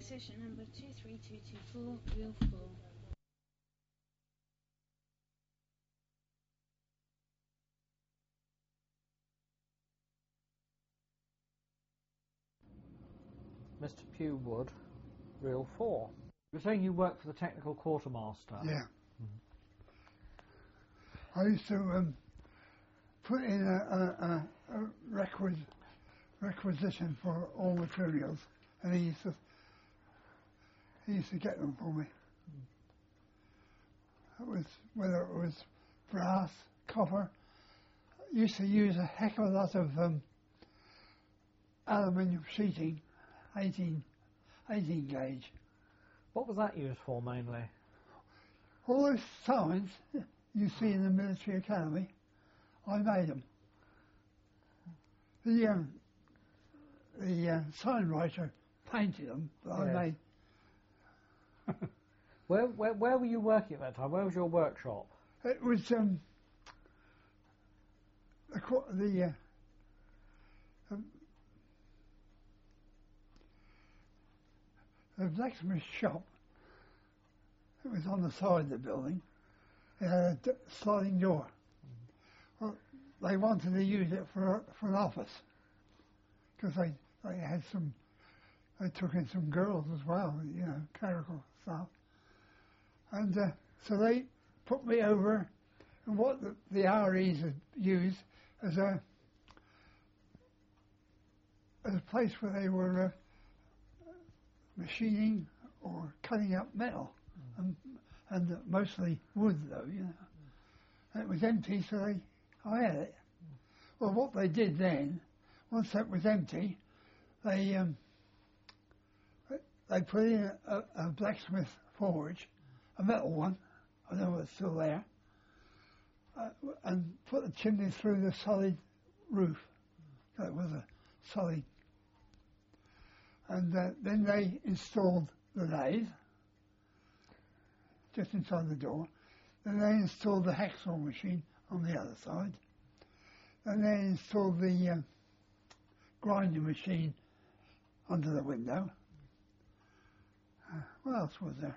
Session number 23224, reel 4. Mr. Pewwood, reel 4. You're saying you work for the technical quartermaster? Yeah. I used to put in a requisition for all materials, and he used to get them for me. It was, whether it was brass, copper. I used to use a heck of a lot of aluminium sheeting, 18 gauge. What was that used for mainly? All those signs you see in the military academy, I made them. The sign writer painted them, but Yes. I made. Where were you working at that time? Where was your workshop? It was the blacksmith shop. It was on the side of the building. It had a sliding door. Well, they wanted to use it for an office because they had some. They took in some girls as well, you know, clerical stuff. And so they put me over in what the REs had used as a place where they were machining or cutting up metal, and mostly wood though, you know. And it was empty, so I had it. Well, what they did then, once that was empty, they put in a blacksmith forge, a metal one, I don't know if it's still there, and put the chimney through the solid roof. That was a solid. And then they installed the lathe just inside the door. Then they installed the hacksaw machine on the other side. And they installed the grinding machine under the window. What else was there?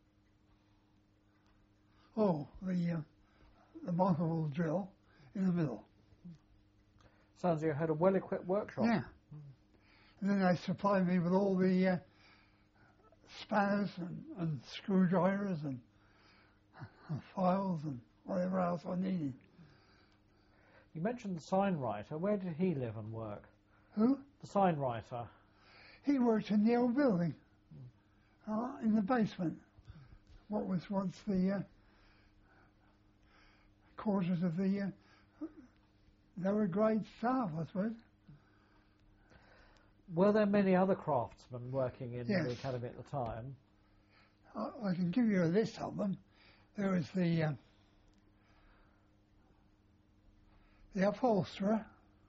Oh, the multiple drill in the middle. Sounds like you had a well-equipped workshop. Yeah. And then they supplied me with all the spanners and screwdrivers and files and whatever else I needed. You mentioned the sign writer. Where did he live and work? Who? The sign writer. He worked in the old building, in the basement. What was once the quarters of the lower grade staff, I suppose. Were there many other craftsmen working in Yes. the academy at the time? I can give you a list of them. There was the upholsterer,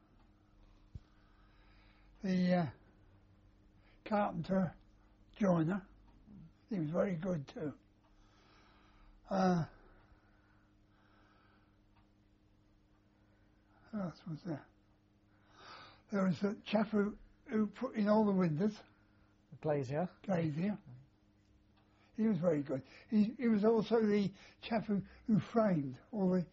the carpenter joiner. He was very good too. Who else was there? There was a chap who put in all the windows, Glazier. Glazier. He was very good. He was also the chap who framed all the...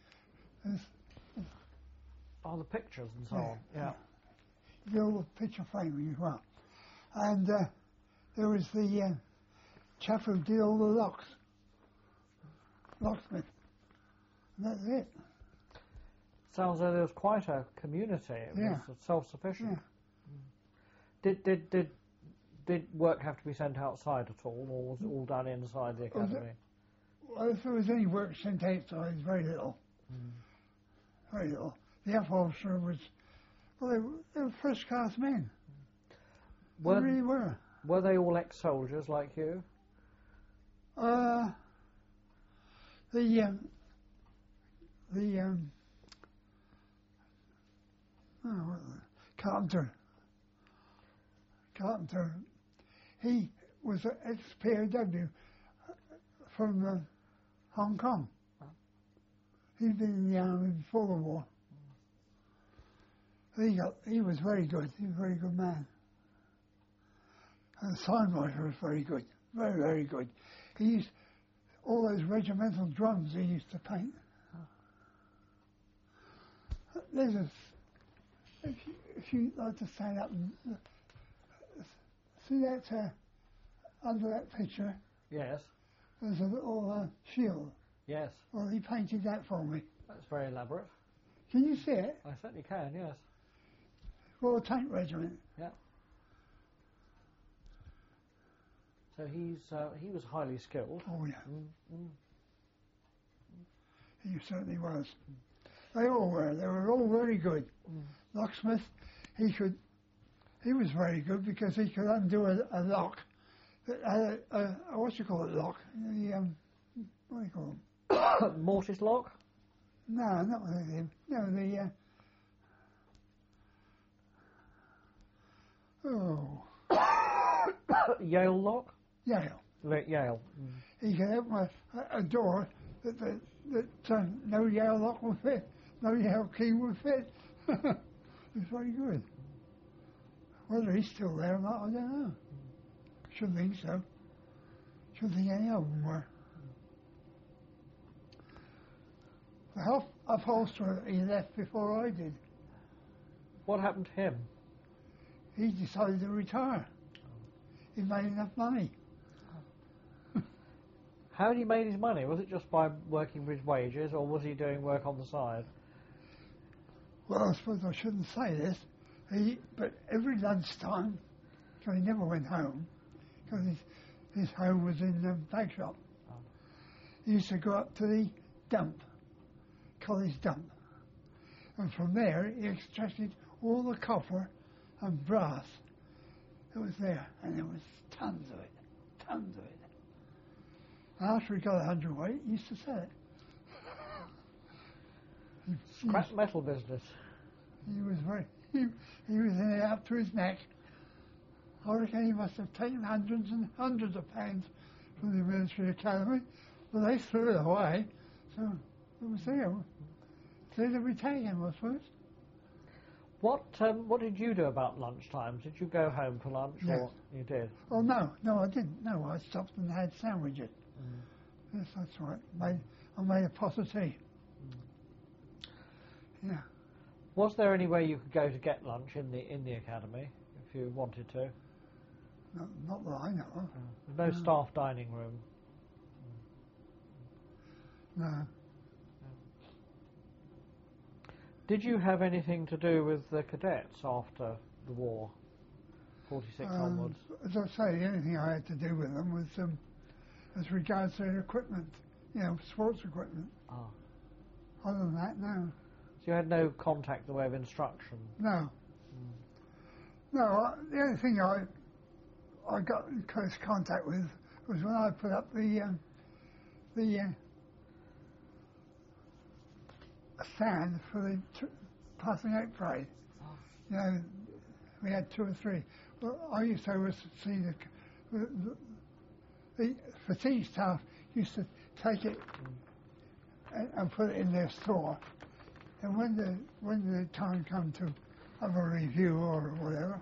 Oh, the pictures and so Yeah. on. Yeah. He did all the picture framing as well. And there was the chap who did all the locks, locksmith. And that's it. Sounds like there was quite a community. It Yeah. was self-sufficient. Yeah. Did work have to be sent outside at all, or was it all done inside the academy? Well, if there was any work sent outside, very little. Very little. The upholsterer was, well, they were first-class men. They really were. Were they all ex-soldiers like you? Carpenter, he was an ex-POW from Hong Kong. He'd been in the army before the war. He was very good. He was a very good man. And the signwriter was very good, very, very good. He used all those regimental drums he used to paint. There's a, if you like to stand up and see that under that picture, Yes. there's a little shield. Yes. Well, he painted that for me. That's very elaborate. Can you see it? I certainly can, yes. Royal Tank Regiment. Yeah. So he was highly skilled. Oh, yeah. Mm. He certainly was. They all were. They were all very good. Locksmith, he was very good because he could undo a lock. That had what you call it, lock? What do you call them? Mortise lock? No, not him. No, Yale lock? Yale. Yale. He could open a door that no Yale lock would fit, no Yale key would fit. It was very good. Whether he's still there or not, I don't know. Shouldn't think so. Shouldn't think any of them were. The upholsterer, he left before I did. What happened to him? He decided to retire. He made enough money. How had he made his money? Was it just by working with his wages, or was he doing work on the side? Well, I suppose I shouldn't say this, but every lunchtime, because he never went home, because his home was in the Bagshot, he used to go up to the dump, college dump, and from there he extracted all the copper and brass that was there, and there was tons of it, tons of it. After he got 100 weight, he used to sell it. Scrap metal business. He was he was in it up to his neck. I reckon he must have taken hundreds and hundreds of pounds from the military academy, but they threw it away, so it was there. There to be taken, I suppose. What did you do about lunchtime? Did you go home for lunch, Yes. or you did? Oh no, I didn't. No, I stopped and had sandwiches. Yes, that's right. I made a pot of tea. Yeah. Was there any way you could go to get lunch in the academy if you wanted to? Not that I know of. No staff dining room. No. Did you have anything to do with the cadets after the war, 46 onwards? As I say, the only thing I had to do with them was as regards their equipment, sports equipment. Ah. Other than that, no. So you had no contact in the way of instruction? No. No, the only thing I got in close contact with was when I put up the stand for the passing out parade. Oh. We had 2 or 3. Well, I used to always see the fatigue staff used to take it and put it in their store. And when the time come to have a review or whatever,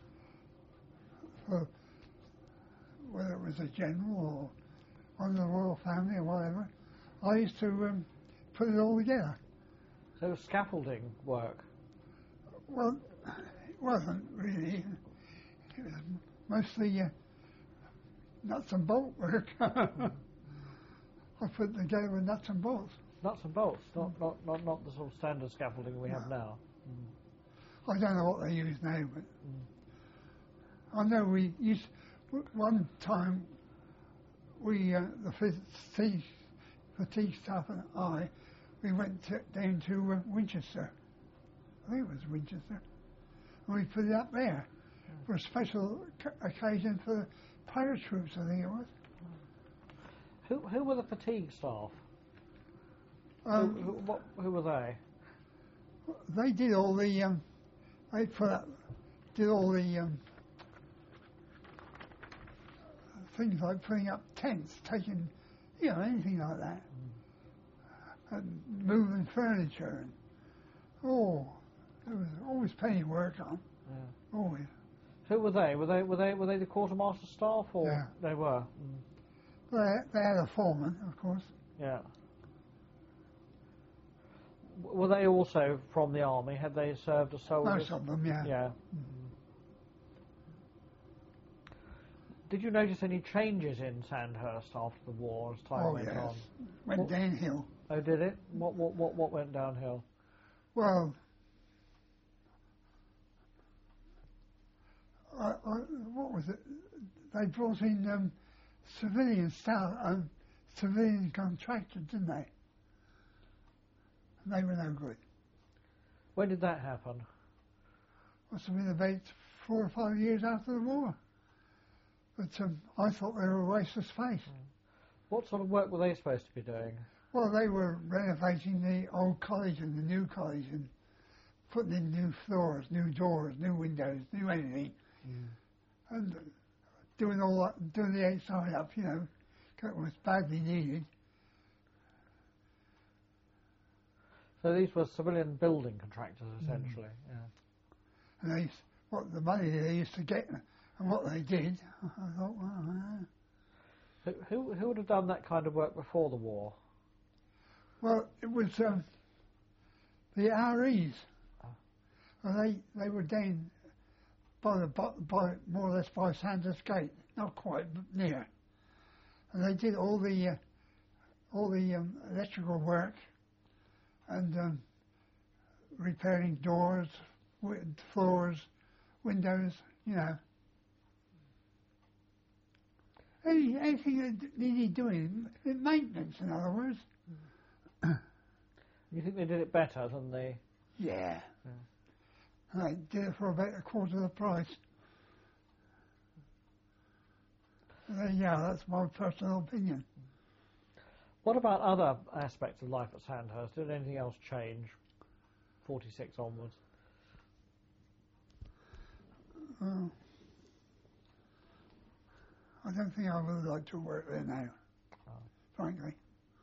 for whether it was a general or one of the royal family or whatever, I used to put it all together. So it was scaffolding work? Well, it wasn't really. It was mostly nuts and bolt work. I put it together with nuts and bolts. Nuts and bolts, not the sort of standard scaffolding we have now. I don't know what they use now, but I know we used one time. The fatigue staff and I, we went down to Winchester. I think it was Winchester, and we put it up there for a special occasion for the paratroops. I think it was. Who were the fatigue staff? Who were they? They did all the. They did all the things like putting up tents, taking, anything like that, and moving furniture, and there was always plenty of work on. Yeah. Always. Who were they? Were they the quartermaster staff, or Yeah. they were? They had a foreman, of course. Yeah. Were they also from the army? Had they served as soldiers? Most of them, yeah. Yeah. Did you notice any changes in Sandhurst after the war as time Oh, went yes. on? Went What- downhill. Oh, did it? What went downhill? Well, what was it? They brought in civilian staff, civilian contractors, didn't they? And they were no good. When did that happen? Must have been about 4 or 5 years after the war. But I thought they were a waste of space. What sort of work were they supposed to be doing? Well, they were renovating the old college and the new college and putting in new floors, new doors, new windows, new anything. And doing all that, doing the outside up, 'cause it was badly needed. So these were civilian building contractors, essentially. Yeah. And what the money they used to get and what they did, I thought, Who would have done that kind of work before the war? well, it was the REs. Well, they were down by more or less by Sandhurst Gate, not quite, but near. And they did all the electrical work and repairing doors, floors, windows, anything that needed doing, maintenance, in other words. You think they did it better than the... Yeah. And they did it for about a quarter of the price. Yeah, that's my personal opinion. What about other aspects of life at Sandhurst? Did anything else change 46 onwards? I don't think I would like to work there now, frankly.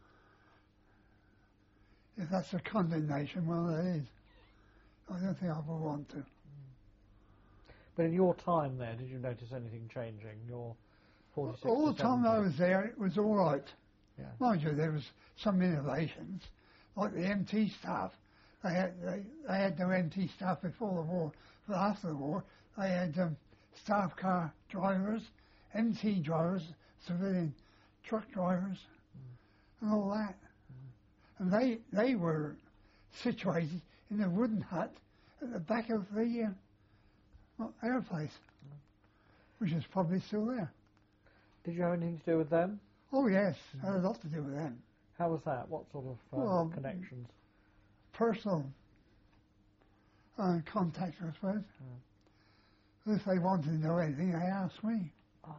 If that's a condemnation, well, it is. I don't think I would want to. But in your time there, did you notice anything changing? Your 46 All the to time I 70? was there, it was all right. Yeah. Mind you, there was some innovations, like the MT staff. They had no MT staff before the war, but after the war, they had staff car drivers, MT drivers, civilian truck drivers, and all that. And they were situated in a wooden hut at the back of the air place, which is probably still there. Did you have anything to do with them? Oh yes, had a lot to do with them. How was that? What sort of Well, connections? Personal contact, I suppose. If they wanted to know anything, they asked me. Ah.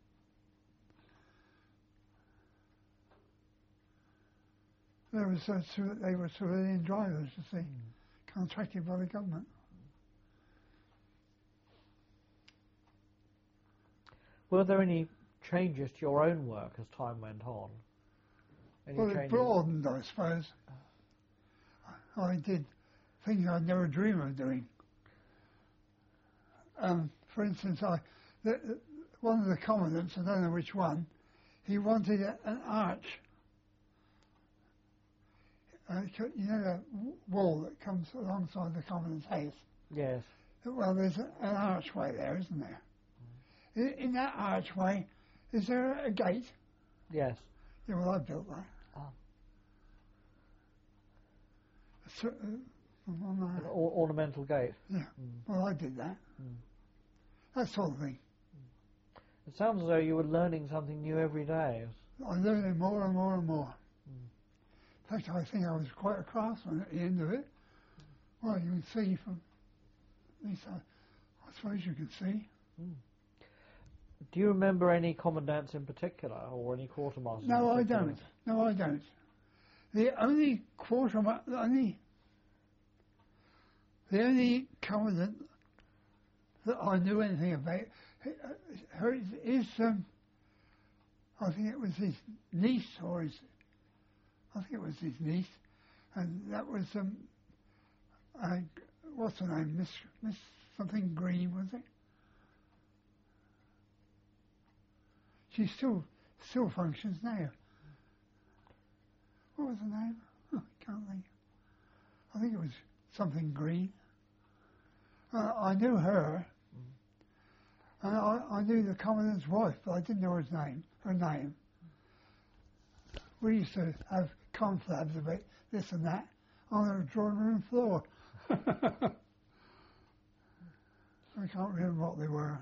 They were civilian drivers, you see, contracted by the government. Were there any changes to your own work as time went on? Any Well, it changes? broadened, I suppose. I did things I'd never dream of doing. For instance, one of the commandants, I don't know which one, he wanted an arch. You know that wall that comes alongside the commandant's house? Yes. Well, there's an archway there, isn't there? In that archway, is there a gate? Yes. Yeah, well, I built that. Ah. An Ornamental gate. Yeah, well, I did that. That sort of thing. It sounds as though you were learning something new every day. I'm learning more and more and more. In fact, I think I was quite a craftsman at the end of it. Well, you can see from, at least I suppose you can see. Do you remember any commandants in particular, or any quartermasters? No, in I particular? don't. No, I don't. The only the only commandant that I knew anything about is I think it was his niece I think it was his niece, and that was what's her name, Miss something Green, was it? she still functions now. What was the name? Oh, I can't think. I think it was something Green. I knew her, and I knew the Commandant's wife, but I didn't know her name. We used to have confabs about this and that on the drawing room floor. I can't remember what they were.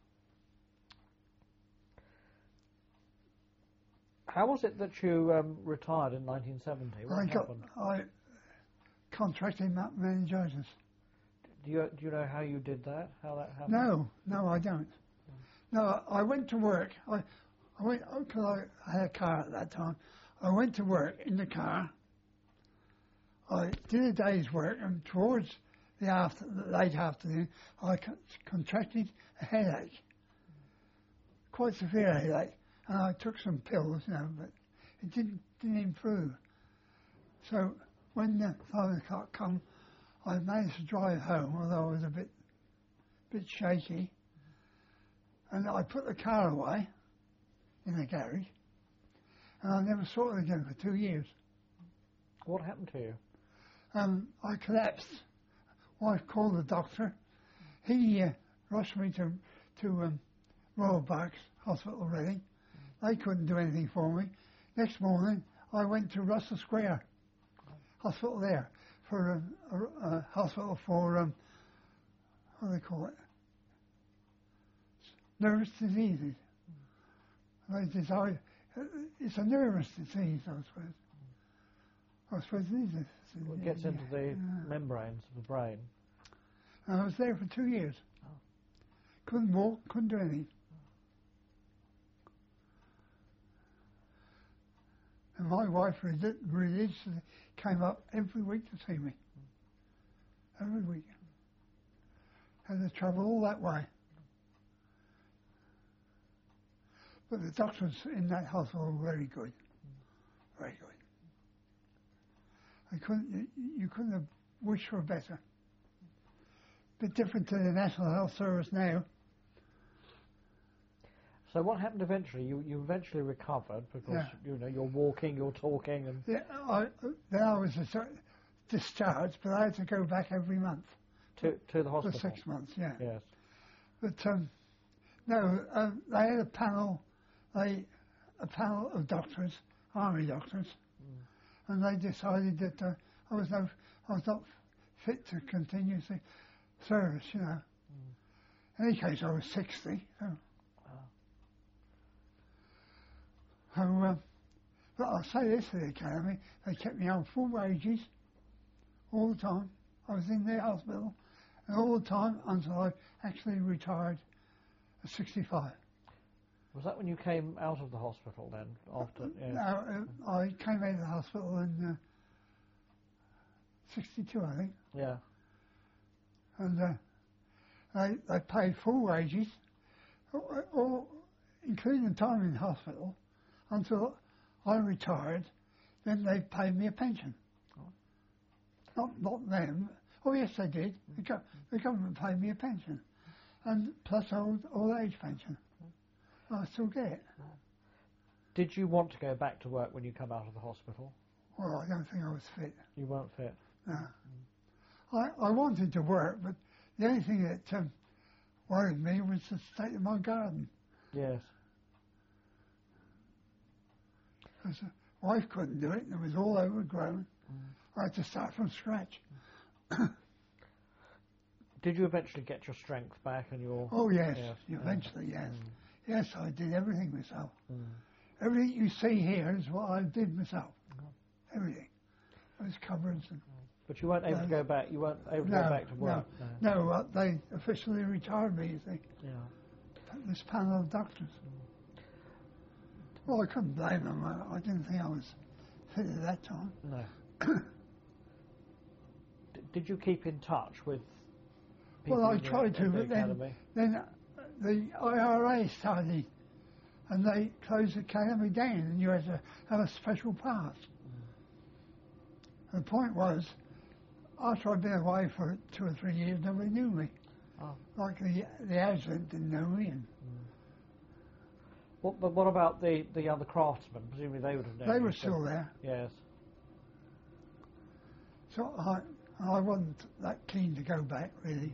How was it that you retired in 1970? What happened? I contracted meningitis. Do you know how you did that? How that happened? No, I don't. No, I went to work. I went because I had a car at that time. I went to work in the car. I did a day's work, and towards the late afternoon, I contracted a headache, quite severe headache, and I took some pills, but it didn't improve. So when the 5 o'clock come, I managed to drive home, although I was a bit shaky, and I put the car away in the garage, and I never saw it again for 2 years. What happened to you? I collapsed. Wife called the doctor. He rushed me to Royal Berks Hospital, Reading. They couldn't do anything for me. Next morning, I went to Russell Square Hospital there for a hospital for what do they call it? Nervous diseases. They decided it's a nervous disease, I suppose. I suppose it is. It gets into the membranes of the brain. And I was there for 2 years. Couldn't walk, couldn't do anything. And my wife religiously came up every week to see me. Every week. Had to travel all that way. But the doctors in that hospital were very good. Very good. You couldn't have wished for better. Bit different to the National Health Service now. So what happened eventually? You eventually recovered because you're walking, you're talking, and then I was discharged, but I had to go back every month to the hospital for 6 months. Yeah. Yes. But they had a panel of doctors, army doctors, and they decided that I was not fit to continue service. In any case, I was 60. But I'll say this to the academy: they kept me on full wages all the time. I was in their hospital, and all the time until I actually retired at 65. Was that when you came out of the hospital then? After? Yes. No, I came out of the hospital in 62, I think. Yeah. And they paid full wages, all, including the time in hospital, until I retired. Then they paid me a pension. Not them. Oh yes, they did. The government paid me a pension, and plus old age pension. I still get it. Did you want to go back to work when you come out of the hospital? Well, I don't think I was fit. You weren't fit? No. I wanted to work, but the only thing that worried me was the state of my garden. Yes. Because the wife couldn't do it, and it was all overgrown. I had to start from scratch. Did you eventually get your strength back and your... Oh, yes. Eventually, yes. Yes, I did everything myself. Everything you see here is what I did myself. Everything. Those cupboards. But you weren't able to go back. You weren't able to go back to work. No, they officially retired me, you see. Yeah. This panel of doctors. Well, I couldn't blame them. I didn't think I was fit at that time. No. Did you keep in touch with people? Well, I tried to, but then the IRA started, and they closed the academy down, and you had to have a special pass. The point was, after I'd been away for 2 or 3 years, nobody knew me. Like the adjutant didn't know me. But what about the other craftsmen? Presumably they would have known. They you were still. still there. Yes. So I wasn't that keen to go back, really.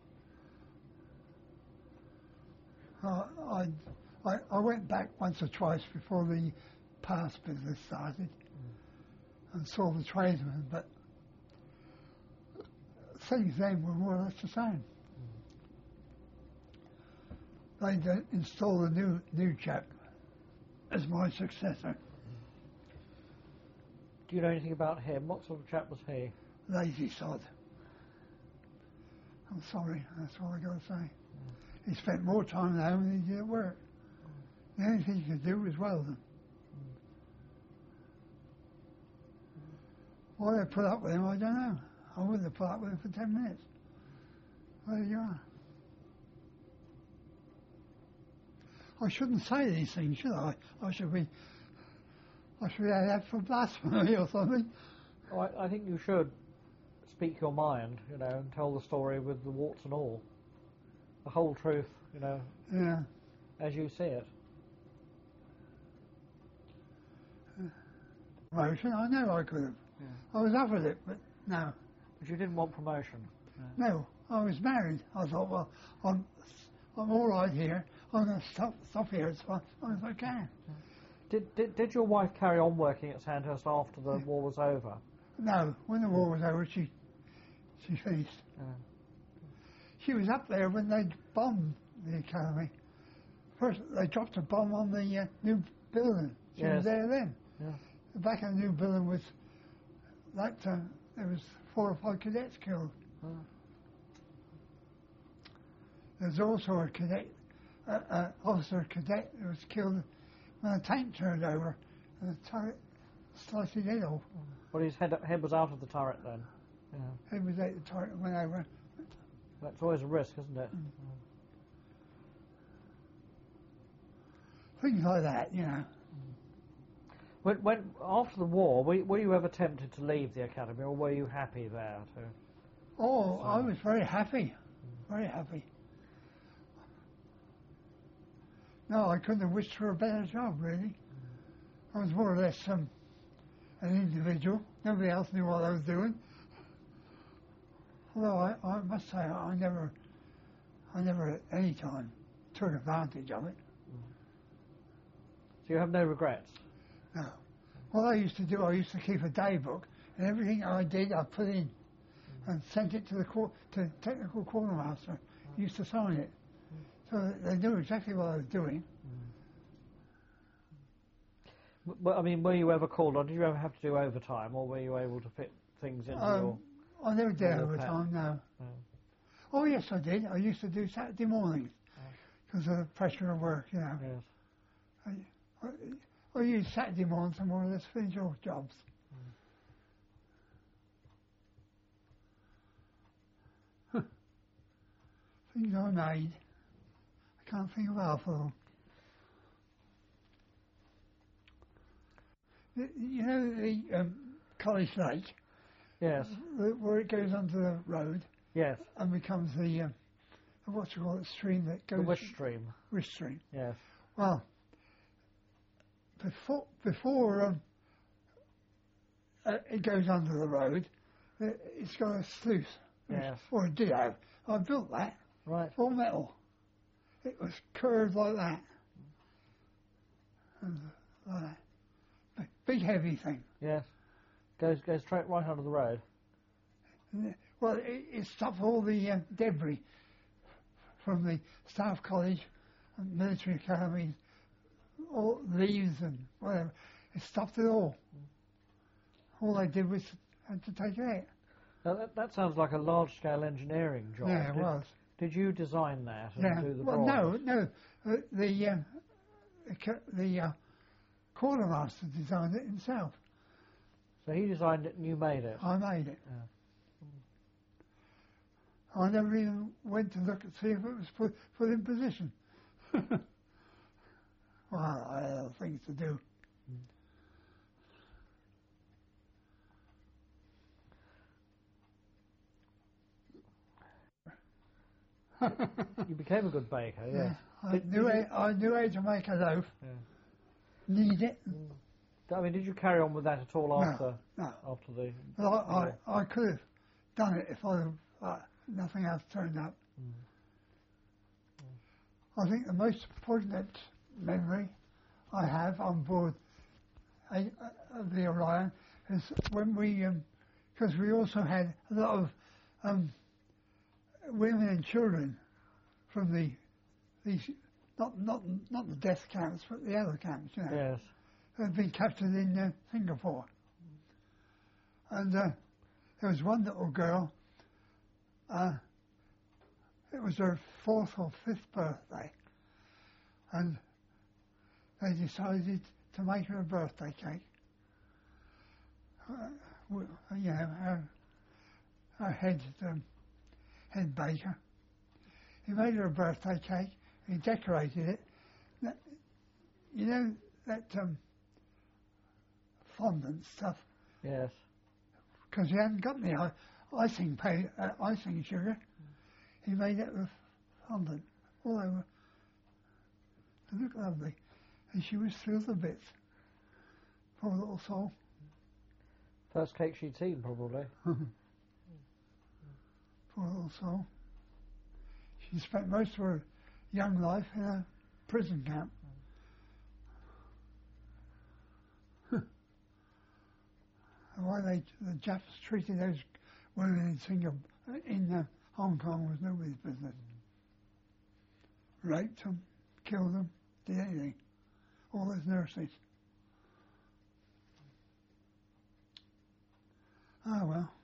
I went back once or twice before the pass business started and saw the tradesmen, but things then were more or less the same. They'd installed a new chap as my successor. Do you know anything about him? What sort of chap was he? Lazy sod. I'm sorry, that's all I got to say. He spent more time at home than he did at work. The only thing he could do was welding. Why they put up with him, I don't know. I wouldn't have put up with him for 10 minutes. There you are. I shouldn't say these things, should I? I should be out for blasphemy or something. Oh, I think you should speak your mind, and tell the story with the warts and all. The whole truth, Yeah. as you see it. Promotion, I know I could have. Yeah. I was offered it, but no. But you didn't want promotion. No, I was married. I thought, well, I'm all right here. I'm going to stop here as long as I can. Did your wife carry on working at Sandhurst after the war was over? No, when the war was over, she finished. Yeah. She was up there when they bombed the academy. First, they dropped a bomb on the new building. She was there then. Yeah. The back of the new building was there was 4 or 5 cadets killed. Oh. There's also a cadet, officer cadet who was killed when a tank turned over and the turret sliced his head off. Well, his head was out of the turret then. Yeah. He was at the turret and went over. That's always a risk, isn't it? Things like that, When after the war, were you ever tempted to leave the academy, or were you happy there too? Oh, I was very happy. Very happy. No, I couldn't have wished for a better job, really. I was more or less an individual. Nobody else knew what I was doing. Although I must say, I never at any time took advantage of it. So you have no regrets? No. What I used to do, I used to keep a day book, and everything I did, I put in and sent it to the technical quartermaster. He used to sign it. So they knew exactly what I was doing. But I mean, were you ever called on? Did you ever have to do overtime, or were you able to fit things into your... I never did your overtime, no. Oh. Oh, yes, I did. I used to do Saturday mornings because of the pressure of work, Yes. I use Saturday mornings to more or less finish all jobs. Things I made. I can't think of half of them. You know the College Lake? Yes. Where it goes onto the road Yes. and becomes the what you call it, stream that goes... The Wish Stream. Wish Stream. Yes. Well, before it goes under the road, it's got a sluice. Yes. Or it did have. I built that. Right. All metal. It was curved like that. And like that. Big heavy thing. Yes. Goes straight right under the road. Well, it stopped all the debris from the Staff College and military academies, all leaves and whatever. It stopped it all. All they did was had to take it out. Now that sounds like a large-scale engineering job. Yeah, it was. Did you design that and do the well, drawings? no. The quartermaster designed it himself. So he designed it and you made it? I made it. Yeah. I never even went to look and see if it was put in position. Well, I had other things to do. You became a good baker, yes. I knew how to make a loaf. Yeah. Knead it. I mean, did you carry on with that at all No, after no. after the? But I could have done it if nothing else turned up. I think the most poignant memory I have on board of the Orion is when we, because we also had a lot of women and children from these not the death camps, but the other camps, you know, Yes. who had been captured in Singapore. And there was one little girl. It was her 4th or 5th birthday, and they decided to make her a birthday cake. You know, our head baker. He made her a birthday cake. He decorated it. You know that fondant stuff. Yes. Because he hadn't got any icing sugar. He made it with fondant all over. It looked lovely. And she was thrilled to bits. Poor little soul. First cake she'd seen, probably. Poor little soul. She spent most of her young life in a prison camp. And why the Japs treated those women in Singapore, in Hong Kong, was nobody's business. Raped them, killed them, did anything. All those nurses. Oh well.